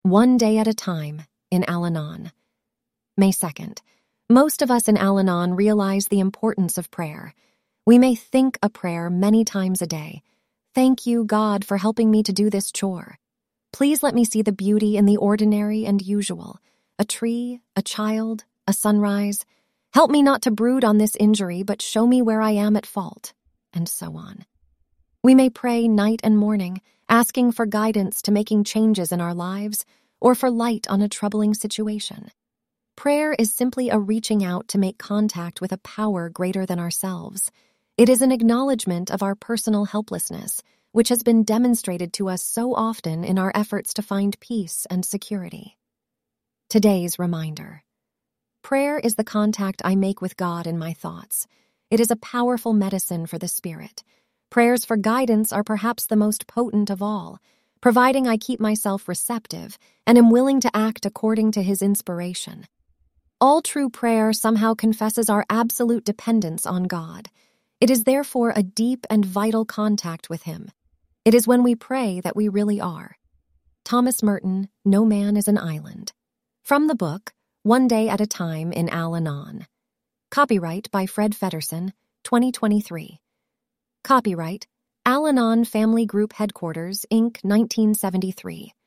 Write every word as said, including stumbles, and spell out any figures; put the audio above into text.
One Day at a Time in Al-Anon. May second. Most of us in Al-Anon realize the importance of prayer. We may think a prayer many times a day. Thank you, God, for helping me to do this chore. Please let me see the beauty in the ordinary and usual. A tree, a child, a sunrise. Help me not to brood on this injury, but show me where I am at fault, and so on. We may pray night and morning, asking for guidance to making changes in our lives or for light on a troubling situation. Prayer is simply a reaching out to make contact with a power greater than ourselves. It is an acknowledgement of our personal helplessness, which has been demonstrated to us so often in our efforts to find peace and security. Today's reminder. Prayer is the contact I make with God in my thoughts. It is a powerful medicine for the spirit. Prayers for guidance are perhaps the most potent of all, providing I keep myself receptive and am willing to act according to His inspiration. All true prayer somehow confesses our absolute dependence on God. It is therefore a deep and vital contact with Him. It is when we pray that we really are. Thomas Merton, No Man is an Island. From the book, One Day at a Time in Al-Anon. Copyright by Fred Feddersen, twenty twenty-three. Copyright, Al-Anon Family Group Headquarters, Incorporated, nineteen seventy-three.